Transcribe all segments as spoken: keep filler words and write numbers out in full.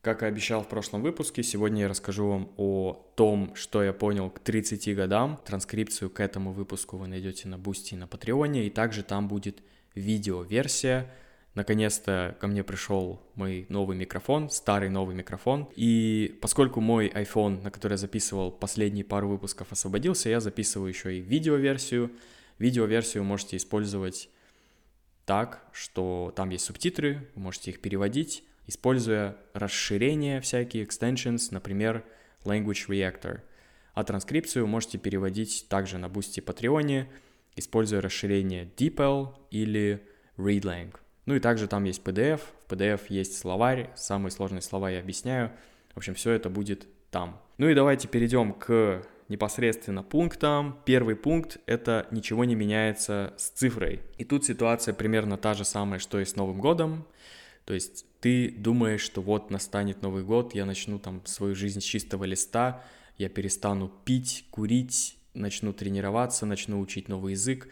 Как и обещал в прошлом выпуске, сегодня я расскажу вам о том, что я понял к тридцати годам. Транскрипцию к этому выпуску вы найдете на Boosty и на Патреоне, и также там будет видеоверсия. Наконец-то ко мне пришел мой новый микрофон, старый новый микрофон. И поскольку мой iPhone, на который я записывал последние пару выпусков, освободился, я записываю еще и видеоверсию. Видеоверсию можете использовать так, что там есть субтитры, вы можете их переводить, используя расширения всякие, extensions, например, Language Reactor. А транскрипцию можете переводить также на Boosty и Патреоне, используя расширение DeepL или ReadLang. Ну и также там есть пи ди эф, в пи ди эф есть словарь, самые сложные слова я объясняю. В общем, все это будет там. Ну и давайте перейдем к непосредственно пунктам. Первый пункт — это ничего не меняется с цифрой. И тут ситуация примерно та же самая, что и с Новым годом. То есть ты думаешь, что вот настанет Новый год, я начну там свою жизнь с чистого листа, я перестану пить, курить, начну тренироваться, начну учить новый язык.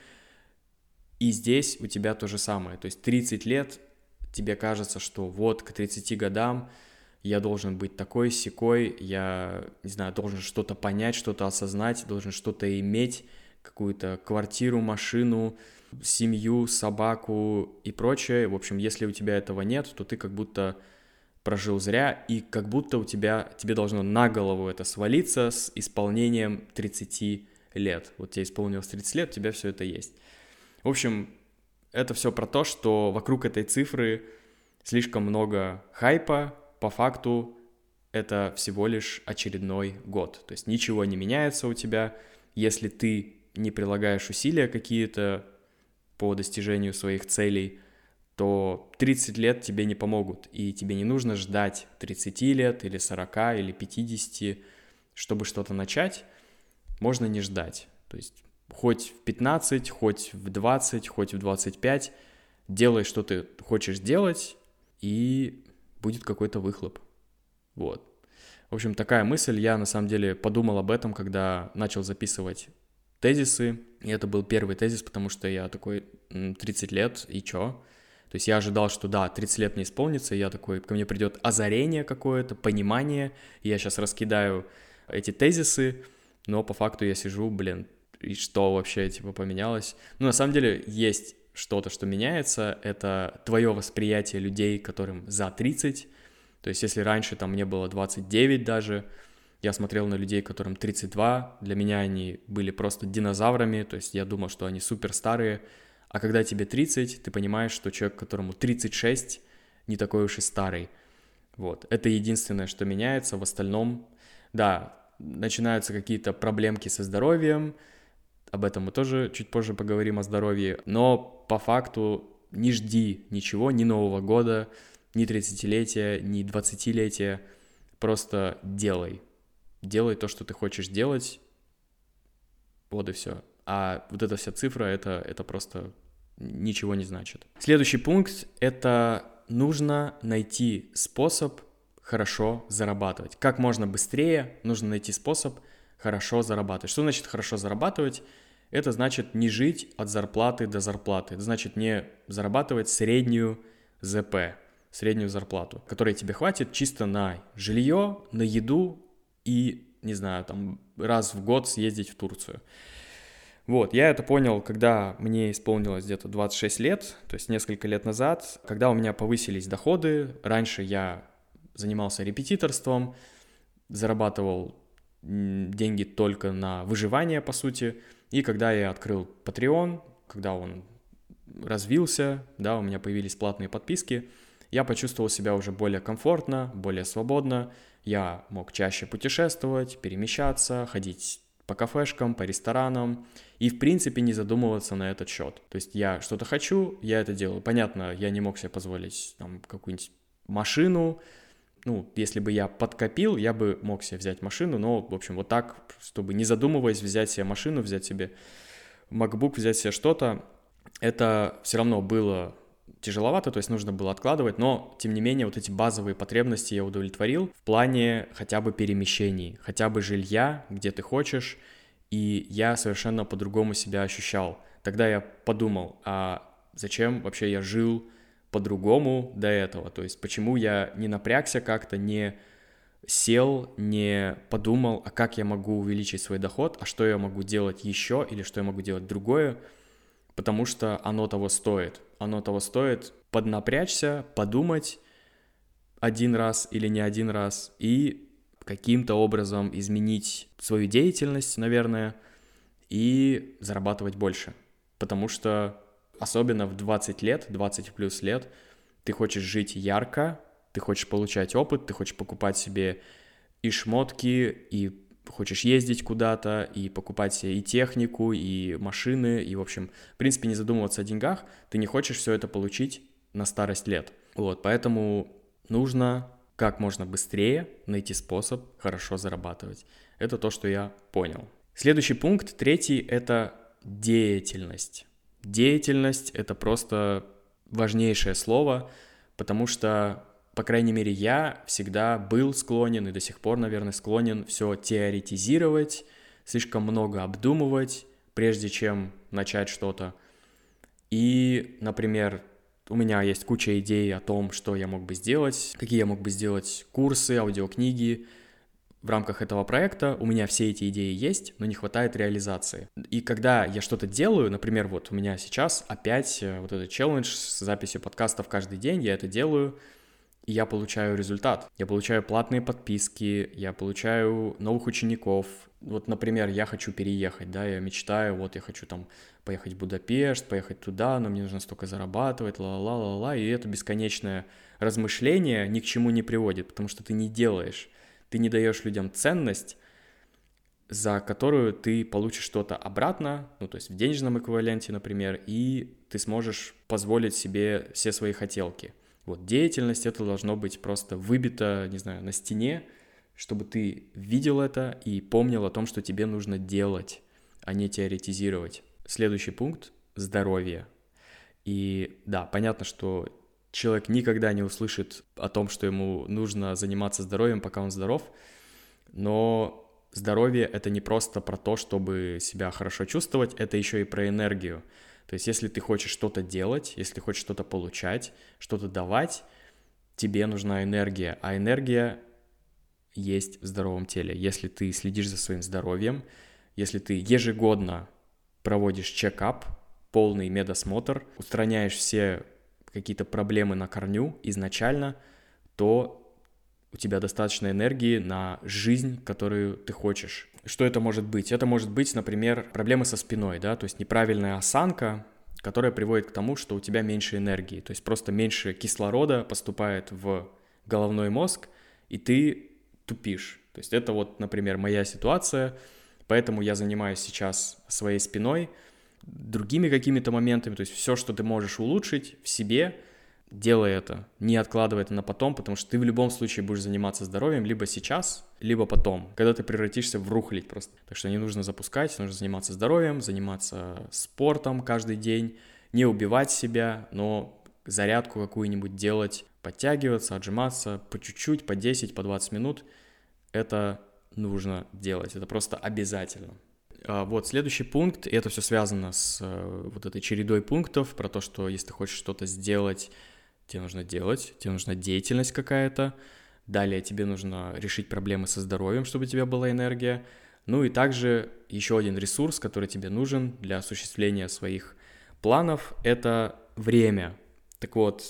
И здесь у тебя то же самое. То есть тридцать лет, тебе кажется, что вот к тридцати годам я должен быть такой, сякой, я, не знаю, должен что-то понять, что-то осознать, должен что-то иметь, какую-то квартиру, машину, семью, собаку и прочее. В общем, если у тебя этого нет, то ты как будто прожил зря, и как будто у тебя, тебе должно на голову это свалиться с исполнением тридцати лет. Вот тебе исполнилось тридцать лет, у тебя все это есть. В общем, это все про то, что вокруг этой цифры слишком много хайпа. По факту это всего лишь очередной год. То есть ничего не меняется у тебя, если ты не прилагаешь усилия какие-то по достижению своих целей, то тридцать лет тебе не помогут, и тебе не нужно ждать тридцати лет или сорока или пятидесяти, чтобы что-то начать. Можно не ждать. То есть хоть в пятнадцать, хоть в двадцать, хоть в двадцать пять делай, что ты хочешь делать, и будет какой-то выхлоп. Вот. В общем, такая мысль. Я на самом деле подумал об этом, когда начал записывать тезисы. И это был первый тезис, потому что я такой, тридцать лет, и чё? То есть я ожидал, что да, тридцать лет мне исполнится, и я такой, ко мне придет озарение какое-то, понимание, и я сейчас раскидаю эти тезисы, но по факту я сижу, блин, и что вообще, типа, поменялось? Ну, на самом деле, есть что-то, что меняется, это твое восприятие людей, которым за тридцать. То есть если раньше там мне было двадцать девять даже, я смотрел на людей, которым тридцать два, для меня они были просто динозаврами, то есть я думал, что они супер старые, а когда тебе тридцать, ты понимаешь, что человек, которому тридцать шесть, не такой уж и старый. Вот, это единственное, что меняется, в остальном, да, начинаются какие-то проблемки со здоровьем, об этом мы тоже чуть позже поговорим о здоровье, но по факту не жди ничего, ни Нового года, ни тридцатилетия, ни двадцатилетия, просто делай. Делай то, что ты хочешь делать, вот и все. А вот эта вся цифра, это, это просто ничего не значит. Следующий пункт — это нужно найти способ хорошо зарабатывать. Как можно быстрее нужно найти способ хорошо зарабатывать. Что значит хорошо зарабатывать? Это значит не жить от зарплаты до зарплаты. Это значит не зарабатывать среднюю зэ пэ, среднюю зарплату, которой тебе хватит чисто на жилье, на еду и, не знаю, там раз в год съездить в Турцию. Вот, я это понял, когда мне исполнилось где-то двадцать шесть лет, то есть несколько лет назад, когда у меня повысились доходы. Раньше я занимался репетиторством, зарабатывал деньги только на выживание, по сути. И когда я открыл Patreon, когда он развился, да, у меня появились платные подписки, я почувствовал себя уже более комфортно, более свободно. Я мог чаще путешествовать, перемещаться, ходить по кафешкам, по ресторанам и, в принципе, не задумываться на этот счет. То есть я что-то хочу, я это делаю. Понятно, я не мог себе позволить там какую-нибудь машину. Ну, если бы я подкопил, я бы мог себе взять машину, но, в общем, вот так, чтобы не задумываясь взять себе машину, взять себе MacBook, взять себе что-то, это все равно было тяжеловато, то есть нужно было откладывать, но, тем не менее, вот эти базовые потребности я удовлетворил в плане хотя бы перемещений, хотя бы жилья, где ты хочешь, и я совершенно по-другому себя ощущал. Тогда я подумал, а зачем вообще я жил по-другому до этого. То есть почему я не напрягся как-то, не сел, не подумал, а как я могу увеличить свой доход, а что я могу делать еще или что я могу делать другое, потому что оно того стоит. Оно того стоит поднапрячься, подумать один раз или не один раз и каким-то образом изменить свою деятельность, наверное, и зарабатывать больше. Потому что особенно в двадцать лет, двадцать плюс лет, ты хочешь жить ярко, ты хочешь получать опыт, ты хочешь покупать себе и шмотки, и хочешь ездить куда-то, и покупать себе и технику, и машины, и, в общем, в принципе, не задумываться о деньгах, ты не хочешь все это получить на старость лет. Вот, поэтому нужно как можно быстрее найти способ хорошо зарабатывать. Это то, что я понял. Следующий пункт, третий, это деятельность. Деятельность — это просто важнейшее слово, потому что, по крайней мере, я всегда был склонен и до сих пор, наверное, склонен все теоретизировать, слишком много обдумывать, прежде чем начать что-то. И, например, у меня есть куча идей о том, что я мог бы сделать, какие я мог бы сделать курсы, аудиокниги. В рамках этого проекта у меня все эти идеи есть, но не хватает реализации. И когда я что-то делаю, например, вот у меня сейчас опять вот этот челлендж с записью подкастов каждый день, я это делаю, и я получаю результат. Я получаю платные подписки, я получаю новых учеников. Вот, например, я хочу переехать, да, я мечтаю, вот я хочу там поехать в Будапешт, поехать туда, но мне нужно столько зарабатывать, ла-ла-ла-ла-ла, и это бесконечное размышление ни к чему не приводит, потому что ты не делаешь. Ты не даешь людям ценность, за которую ты получишь что-то обратно, ну, то есть в денежном эквиваленте, например, и ты сможешь позволить себе все свои хотелки. Вот деятельность — это должно быть просто выбито, не знаю, на стене, чтобы ты видел это и помнил о том, что тебе нужно делать, а не теоретизировать. Следующий пункт — здоровье. И да, понятно, что человек никогда не услышит о том, что ему нужно заниматься здоровьем, пока он здоров, но здоровье — это не просто про то, чтобы себя хорошо чувствовать, это еще и про энергию. То есть если ты хочешь что-то делать, если ты хочешь что-то получать, что-то давать, тебе нужна энергия, а энергия есть в здоровом теле. Если ты следишь за своим здоровьем, если ты ежегодно проводишь чекап, полный медосмотр, устраняешь все какие-то проблемы на корню изначально, то у тебя достаточно энергии на жизнь, которую ты хочешь. Что это может быть? Это может быть, например, проблемы со спиной, да, то есть неправильная осанка, которая приводит к тому, что у тебя меньше энергии, то есть просто меньше кислорода поступает в головной мозг, и ты тупишь. То есть это вот, например, моя ситуация, поэтому я занимаюсь сейчас своей спиной, другими какими-то моментами, то есть все, что ты можешь улучшить в себе, делай это, не откладывай это на потом, потому что ты в любом случае будешь заниматься здоровьем либо сейчас, либо потом, когда ты превратишься в рухлядь просто. Так что не нужно запускать, нужно заниматься здоровьем, заниматься спортом каждый день, не убивать себя, но зарядку какую-нибудь делать, подтягиваться, отжиматься по чуть-чуть, по десять, по двадцать минут. Это нужно делать, это просто обязательно. Вот следующий пункт, и это все связано с вот этой чередой пунктов, про то, что если ты хочешь что-то сделать, тебе нужно делать, тебе нужна деятельность какая-то, далее тебе нужно решить проблемы со здоровьем, чтобы у тебя была энергия, ну и также еще один ресурс, который тебе нужен для осуществления своих планов, это время. Так вот,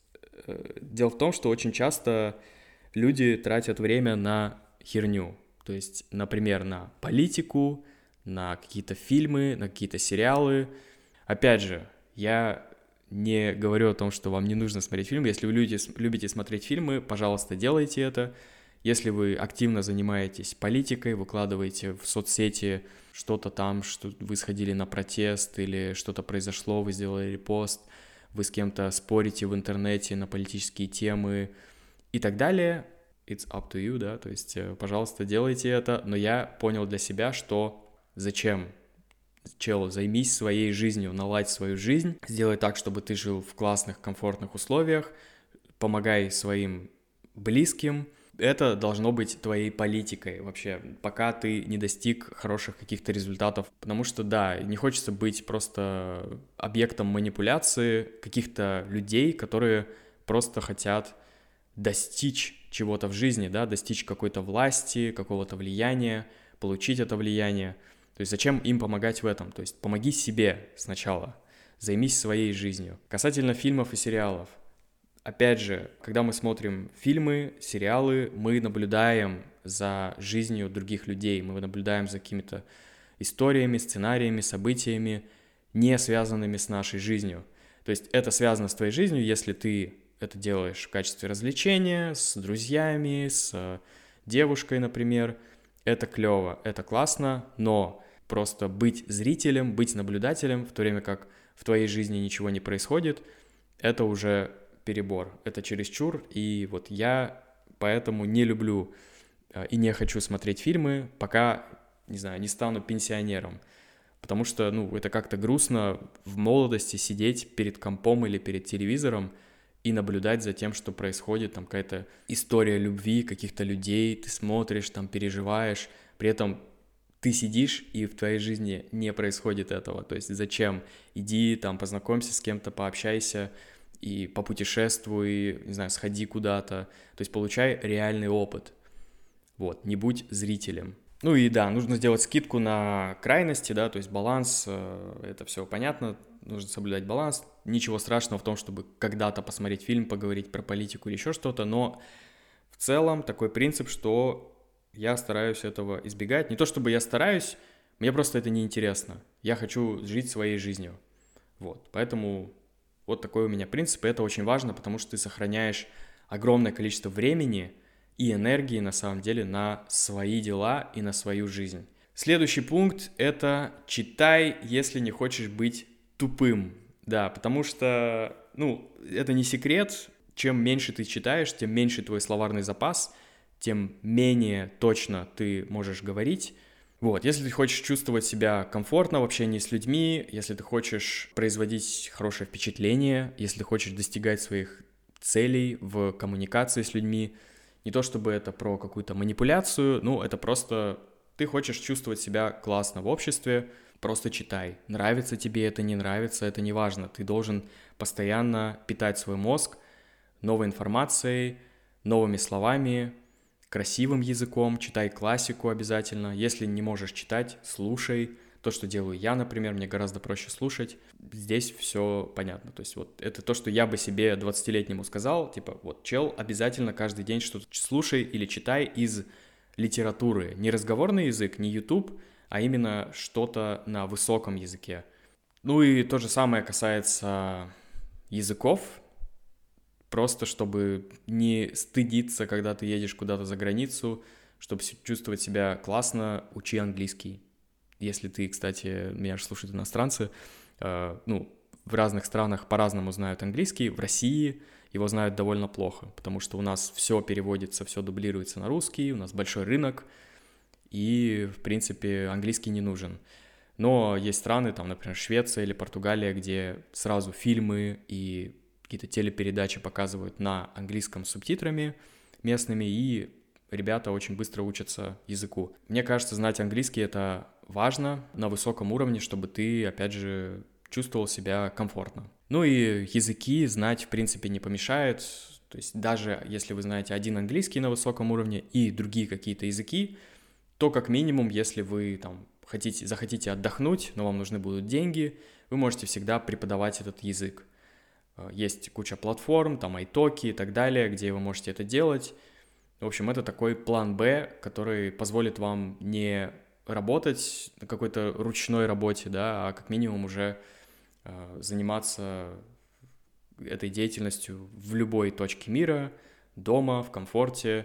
дело в том, что очень часто люди тратят время на херню, то есть, например, на политику, на какие-то фильмы, на какие-то сериалы. Опять же, я не говорю о том, что вам не нужно смотреть фильмы. Если вы любите, любите смотреть фильмы, пожалуйста, делайте это. Если вы активно занимаетесь политикой, выкладываете в соцсети что-то там, что вы сходили на протест или что-то произошло, вы сделали репост, вы с кем-то спорите в интернете на политические темы и так далее, it's up to you, да, то есть, пожалуйста, делайте это. Но я понял для себя, что зачем? Чел, займись своей жизнью, наладь свою жизнь, сделай так, чтобы ты жил в классных, комфортных условиях, помогай своим близким, это должно быть твоей политикой вообще, пока ты не достиг хороших каких-то результатов. Потому что, да, не хочется быть просто объектом манипуляции каких-то людей, которые просто хотят достичь чего-то в жизни, да, достичь какой-то власти, какого-то влияния, получить это влияние. То есть зачем им помогать в этом? То есть помоги себе сначала, займись своей жизнью. Касательно фильмов и сериалов. Опять же, когда мы смотрим фильмы, сериалы, мы наблюдаем за жизнью других людей, мы наблюдаем за какими-то историями, сценариями, событиями, не связанными с нашей жизнью. То есть это связано с твоей жизнью, если ты это делаешь в качестве развлечения, с друзьями, с девушкой, например. Это клево, это классно, но просто быть зрителем, быть наблюдателем, в то время как в твоей жизни ничего не происходит, это уже перебор, это чересчур, и вот я поэтому не люблю и не хочу смотреть фильмы, пока, не знаю, не стану пенсионером, потому что, ну, это как-то грустно в молодости сидеть перед компом или перед телевизором и наблюдать за тем, что происходит, там какая-то история любви каких-то людей, ты смотришь, там переживаешь, при этом ты сидишь, и в твоей жизни не происходит этого, то есть зачем? Иди там познакомься с кем-то, пообщайся, и попутешествуй, не знаю, сходи куда-то, то есть получай реальный опыт, вот, не будь зрителем. Ну и да, нужно сделать скидку на крайности, да, то есть баланс, это все понятно, нужно соблюдать баланс, ничего страшного в том, чтобы когда-то посмотреть фильм, поговорить про политику или еще что-то, но в целом такой принцип, что я стараюсь этого избегать, не то чтобы я стараюсь, мне просто это неинтересно, я хочу жить своей жизнью, вот, поэтому... Вот такой у меня принцип, и это очень важно, потому что ты сохраняешь огромное количество времени и энергии, на самом деле, на свои дела и на свою жизнь. Следующий пункт — это читай, если не хочешь быть тупым. Да, потому что, ну, это не секрет, чем меньше ты читаешь, тем меньше твой словарный запас, тем менее точно ты можешь говорить. Вот, если ты хочешь чувствовать себя комфортно в общении с людьми, если ты хочешь производить хорошее впечатление, если ты хочешь достигать своих целей в коммуникации с людьми, не то чтобы это про какую-то манипуляцию, ну, это просто ты хочешь чувствовать себя классно в обществе, просто читай. Нравится тебе это, не нравится, это не важно. Ты должен постоянно питать свой мозг новой информацией, новыми словами, красивым языком, читай классику обязательно. Если не можешь читать, слушай. То, что делаю я, например, мне гораздо проще слушать. Здесь все понятно. То есть вот это то, что я бы себе двадцатилетнему сказал. Типа вот, чел, обязательно каждый день что-то слушай или читай из литературы. Не разговорный язык, не YouTube, а именно что-то на высоком языке. Ну и то же самое касается языков. Просто чтобы не стыдиться, когда ты едешь куда-то за границу, чтобы чувствовать себя классно, учи английский. Если ты, кстати, меня же слушают иностранцы, э, ну, в разных странах по-разному знают английский, в России его знают довольно плохо, потому что у нас все переводится, все дублируется на русский, у нас большой рынок, и, в принципе, английский не нужен. Но есть страны, там, например, Швеция или Португалия, где сразу фильмы и какие-то телепередачи показывают на английском с субтитрами местными, и ребята очень быстро учатся языку. Мне кажется, знать английский — это важно на высоком уровне, чтобы ты, опять же, чувствовал себя комфортно. Ну и языки знать, в принципе, не помешает. То есть даже если вы знаете один английский на высоком уровне и другие какие-то языки, то как минимум, если вы там хотите, захотите отдохнуть, но вам нужны будут деньги, вы можете всегда преподавать этот язык. Есть куча платформ, там iTalki и так далее, где вы можете это делать. В общем, это такой план Б, который позволит вам не работать на какой-то ручной работе, да, а как минимум уже э, заниматься этой деятельностью в любой точке мира, дома, в комфорте.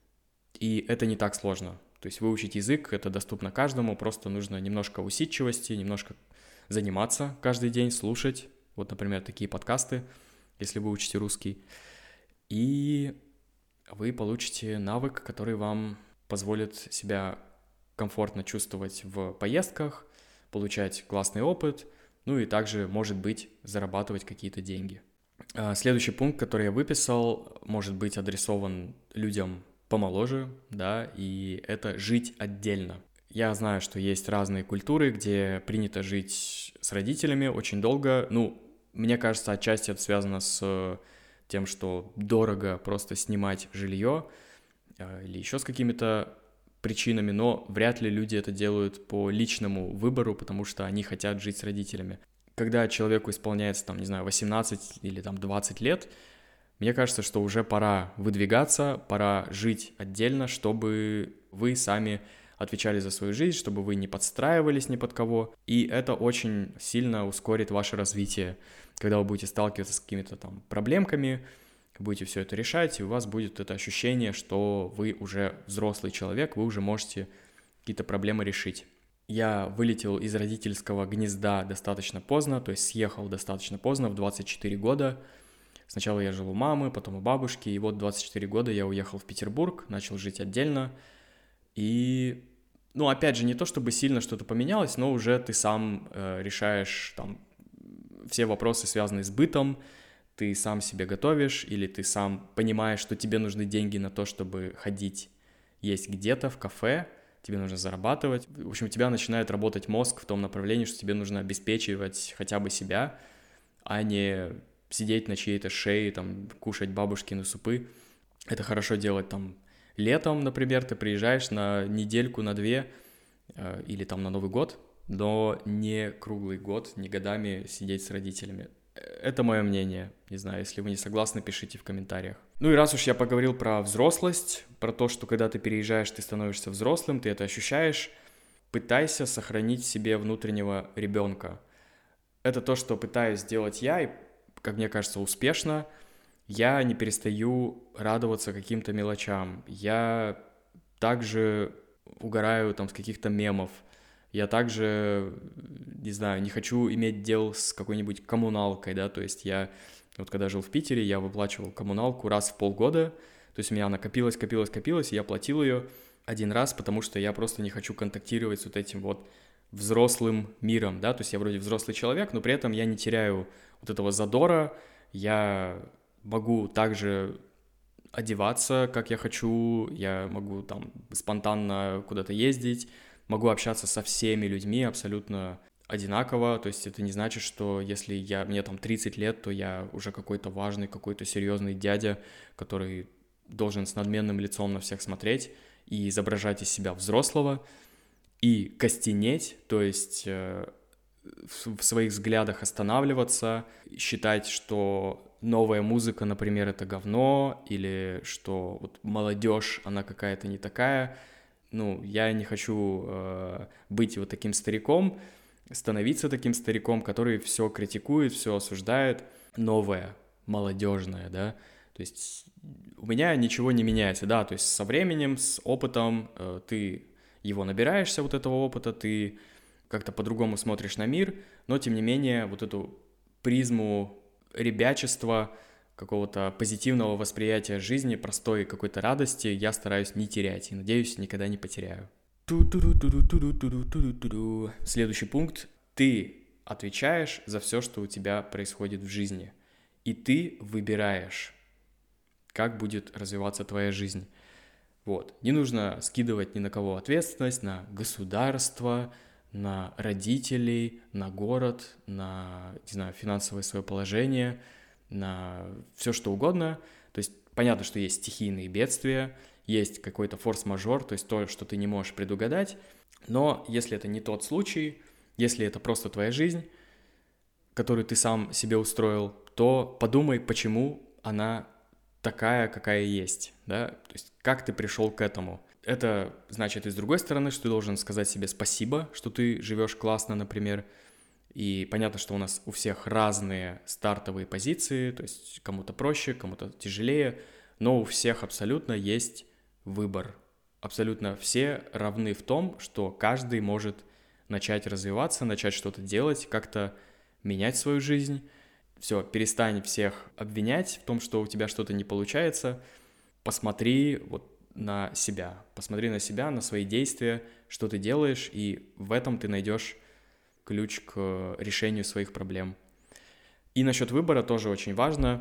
И это не так сложно. То есть выучить язык — это доступно каждому, просто нужно немножко усидчивости, немножко заниматься каждый день, слушать. Вот, например, такие подкасты, если вы учите русский. И вы получите навык, который вам позволит себя комфортно чувствовать в поездках, получать классный опыт, ну и также, может быть, зарабатывать какие-то деньги. Следующий пункт, который я выписал, может быть адресован людям помоложе, да, и это жить отдельно. Я знаю, что есть разные культуры, где принято жить с родителями очень долго. Ну, мне кажется, отчасти это связано с тем, что дорого просто снимать жилье или еще с какими-то причинами, но вряд ли люди это делают по личному выбору, потому что они хотят жить с родителями. Когда человеку исполняется, там, не знаю, восемнадцать или там двадцать лет, мне кажется, что уже пора выдвигаться, пора жить отдельно, чтобы вы сами отвечали за свою жизнь, чтобы вы не подстраивались ни под кого, и это очень сильно ускорит ваше развитие, когда вы будете сталкиваться с какими-то там проблемками, будете все это решать, и у вас будет это ощущение, что вы уже взрослый человек, вы уже можете какие-то проблемы решить. Я вылетел из родительского гнезда достаточно поздно, то есть съехал достаточно поздно, в двадцать четыре года. Сначала я жил у мамы, потом у бабушки, и вот в двадцать четыре года я уехал в Петербург, начал жить отдельно. И, ну, опять же, не то чтобы сильно что-то поменялось, но уже ты сам э, решаешь там все вопросы, связанные с бытом, ты сам себе готовишь, или ты сам понимаешь, что тебе нужны деньги на то, чтобы ходить, есть где-то в кафе, тебе нужно зарабатывать. В общем, у тебя начинает работать мозг в том направлении, что тебе нужно обеспечивать хотя бы себя, а не сидеть на чьей-то шее, там, кушать бабушкины супы. Это хорошо делать там летом, например, ты приезжаешь на недельку, на две, э, или там на Новый год, но не круглый год, не годами сидеть с родителями. Это мое мнение. Не знаю, если вы не согласны, пишите в комментариях. Ну и раз уж я поговорил про взрослость, про то, что когда ты переезжаешь, ты становишься взрослым, ты это ощущаешь, пытайся сохранить в себе внутреннего ребенка. Это то, что пытаюсь сделать я, и, как мне кажется, успешно. Я не перестаю радоваться каким-то мелочам. Я также угораю там с каких-то мемов. Я также, не знаю, не хочу иметь дел с какой-нибудь коммуналкой, да, то есть я, вот когда жил в Питере, я выплачивал коммуналку раз в полгода, то есть у меня она копилась, копилась, копилась, и я платил ее один раз, потому что я просто не хочу контактировать с вот этим вот взрослым миром, да, то есть я вроде взрослый человек, но при этом я не теряю вот этого задора, я могу также одеваться, как я хочу, я могу там спонтанно куда-то ездить, могу общаться со всеми людьми абсолютно одинаково, то есть это не значит, что если я, мне там тридцать лет, то я уже какой-то важный, какой-то серьезный дядя, который должен с надменным лицом на всех смотреть и изображать из себя взрослого, и костенеть, то есть э, в, в своих взглядах останавливаться, считать, что новая музыка, например, это говно, или что вот молодежь, она какая-то не такая. Ну, я не хочу э, быть вот таким стариком, становиться таким стариком, который все критикует, все осуждает, новое, молодежное, да, то есть у меня ничего не меняется, да, то есть со временем, с опытом э, ты его набираешься, вот этого опыта, ты как-то по-другому смотришь на мир, но тем не менее вот эту призму ребячества, какого-то позитивного восприятия жизни, простой какой-то радости я стараюсь не терять и, надеюсь, никогда не потеряю. Следующий пункт. Ты отвечаешь за все, что у тебя происходит в жизни, и ты выбираешь, как будет развиваться твоя жизнь. Вот. Не нужно скидывать ни на кого ответственность, на государство, на родителей, на город, на, не знаю, финансовое свое положение, на все что угодно. То есть понятно, что есть стихийные бедствия, есть какой-то форс-мажор, то есть то, что ты не можешь предугадать, но если это не тот случай, если это просто твоя жизнь, которую ты сам себе устроил, то подумай, почему она такая, какая есть, да, то есть как ты пришел к этому. Это значит, и с другой стороны, что ты должен сказать себе спасибо, что ты живешь классно, например. И понятно, что у нас у всех разные стартовые позиции, то есть кому-то проще, кому-то тяжелее, но у всех абсолютно есть выбор. Абсолютно все равны в том, что каждый может начать развиваться, начать что-то делать, как-то менять свою жизнь. Все, перестань всех обвинять в том, что у тебя что-то не получается. Посмотри вот на себя, посмотри на себя, на свои действия, что ты делаешь, и в этом ты найдешь ключ к решению своих проблем. И насчет выбора тоже очень важно.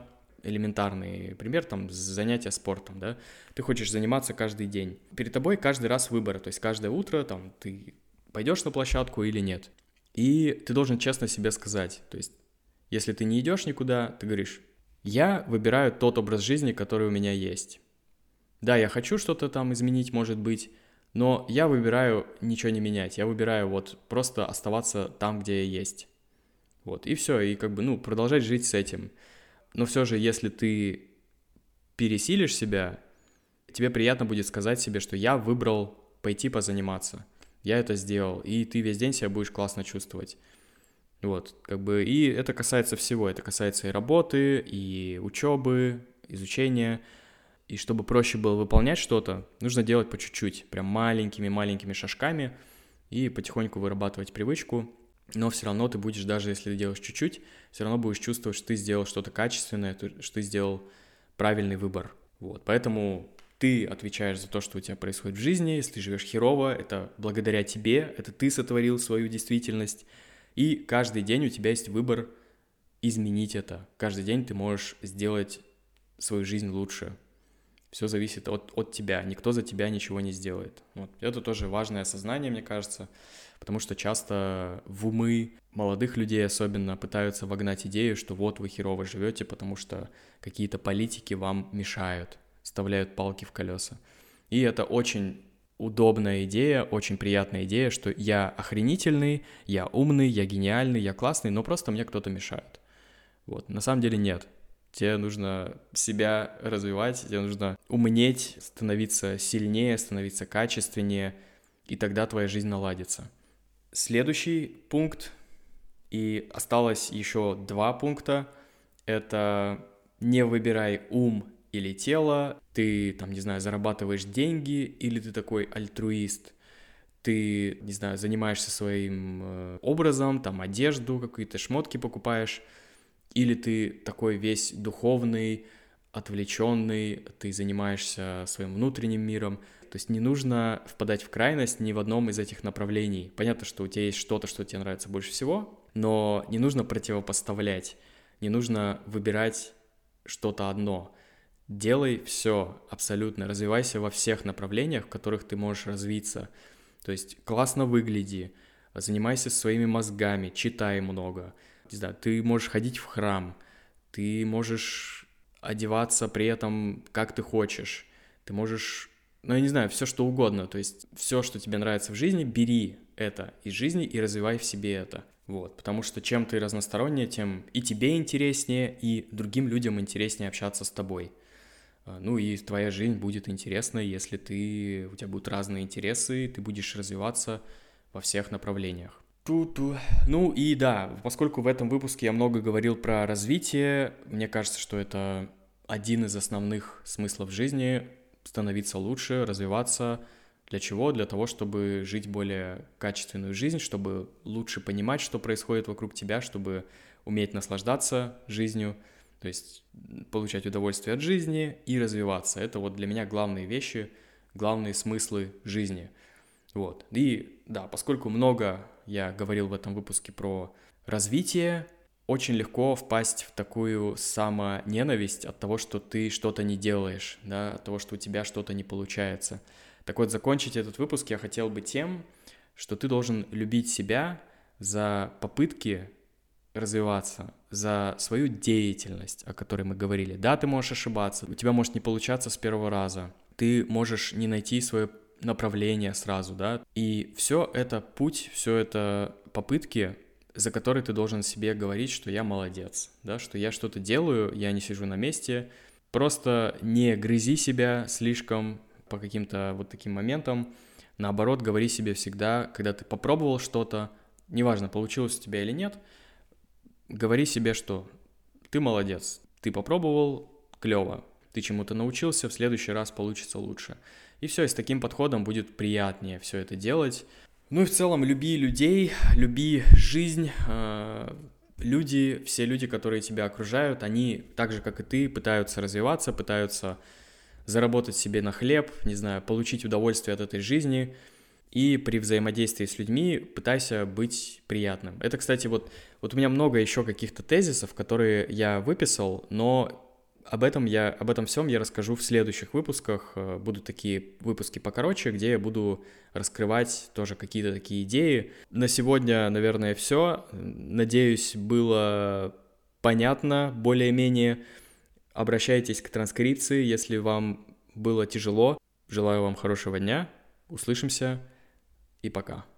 элементарный пример, там, занятия спортом, да, ты хочешь заниматься каждый день. Перед тобой каждый раз выбор, то есть каждое утро, там, ты пойдешь на площадку или нет. И ты должен честно себе сказать, то есть, если ты не идешь никуда, ты говоришь, я выбираю тот образ жизни, который у меня есть. Да, я хочу что-то там изменить, может быть, но я выбираю ничего не менять, я выбираю вот просто оставаться там, где я есть. Вот, и все, и как бы, ну, продолжать жить с этим. Но все же, если ты пересилишь себя, тебе приятно будет сказать себе, что я выбрал пойти позаниматься, я это сделал, и ты весь день себя будешь классно чувствовать. Вот, как бы, и это касается всего, это касается и работы, и учебы, изучения. И чтобы проще было выполнять что-то, нужно делать по чуть-чуть, прям маленькими-маленькими шажками и потихоньку вырабатывать привычку. Но все равно ты будешь, даже если ты делаешь чуть-чуть, все равно будешь чувствовать, что ты сделал что-то качественное, что ты сделал правильный выбор. Вот, поэтому ты отвечаешь за то, что у тебя происходит в жизни. Если ты живешь херово, это благодаря тебе, это ты сотворил свою действительность. И каждый день у тебя есть выбор изменить это. Каждый день ты можешь сделать свою жизнь лучше. Все зависит от, от тебя, никто за тебя ничего не сделает. Вот. Это тоже важное осознание, мне кажется, потому что часто в умы молодых людей особенно пытаются вогнать идею, что вот вы херово живете, потому что какие-то политики вам мешают, вставляют палки в колеса. И это очень удобная идея, очень приятная идея, что я охренительный, я умный, я гениальный, я классный, но просто мне кто-то мешает. Вот. На самом деле нет. Тебе нужно себя развивать, тебе нужно умнеть, становиться сильнее, становиться качественнее, и тогда твоя жизнь наладится. Следующий пункт, и осталось еще два пункта, это не выбирай ум или тело, ты, там, не знаю, зарабатываешь деньги, или ты такой альтруист, ты, не знаю, занимаешься своим образом, там, одежду, какие-то шмотки покупаешь, или ты такой весь духовный, отвлеченный, ты занимаешься своим внутренним миром. То есть не нужно впадать в крайность ни в одном из этих направлений. Понятно, что у тебя есть что-то, что тебе нравится больше всего, но не нужно противопоставлять, не нужно выбирать что-то одно. Делай все абсолютно, развивайся во всех направлениях, в которых ты можешь развиться. То есть классно выгляди, занимайся своими мозгами, читай много. Не знаю, ты можешь ходить в храм, ты можешь одеваться при этом как ты хочешь, ты можешь, ну я не знаю, все что угодно, то есть все, что тебе нравится в жизни, бери это из жизни и развивай в себе это, вот, потому что чем ты разностороннее, тем и тебе интереснее, и другим людям интереснее общаться с тобой. Ну и твоя жизнь будет интересной, если ты, у тебя будут разные интересы, ты будешь развиваться во всех направлениях. Ту-ту. Ну и да, поскольку в этом выпуске я много говорил про развитие, мне кажется, что это один из основных смыслов жизни — становиться лучше, развиваться. Для чего? Для того, чтобы жить более качественную жизнь, чтобы лучше понимать, что происходит вокруг тебя, чтобы уметь наслаждаться жизнью, то есть получать удовольствие от жизни и развиваться. Это вот для меня главные вещи, главные смыслы жизни. Вот. И да, поскольку много я говорил в этом выпуске про развитие, очень легко впасть в такую самоненависть от того, что ты что-то не делаешь, да, от того, что у тебя что-то не получается. Так вот, закончить этот выпуск я хотел бы тем, что ты должен любить себя за попытки развиваться, за свою деятельность, о которой мы говорили. Да, ты можешь ошибаться, у тебя может не получаться с первого раза, ты можешь не найти свое направление сразу, да, и все это путь, все это попытки, за которые ты должен себе говорить, что я молодец, да, что я что-то делаю, я не сижу на месте, просто не грызи себя слишком по каким-то вот таким моментам, наоборот, говори себе всегда, когда ты попробовал что-то, неважно, получилось у тебя или нет, говори себе, что ты молодец, ты попробовал, клево, ты чему-то научился, в следующий раз получится лучше. И все, и с таким подходом будет приятнее все это делать. Ну и в целом люби людей, люби жизнь. Люди, все люди, которые тебя окружают, они так же, как и ты, пытаются развиваться, пытаются заработать себе на хлеб, не знаю, получить удовольствие от этой жизни. И при взаимодействии с людьми пытайся быть приятным. Это, кстати, вот, вот у меня много еще каких-то тезисов, которые я выписал, но об этом я, об этом всем я расскажу в следующих выпусках. Будут такие выпуски покороче, где я буду раскрывать тоже какие-то такие идеи. На сегодня, наверное, все. Надеюсь, было понятно более-менее. Обращайтесь к транскрипции, если вам было тяжело. Желаю вам хорошего дня. Услышимся и пока.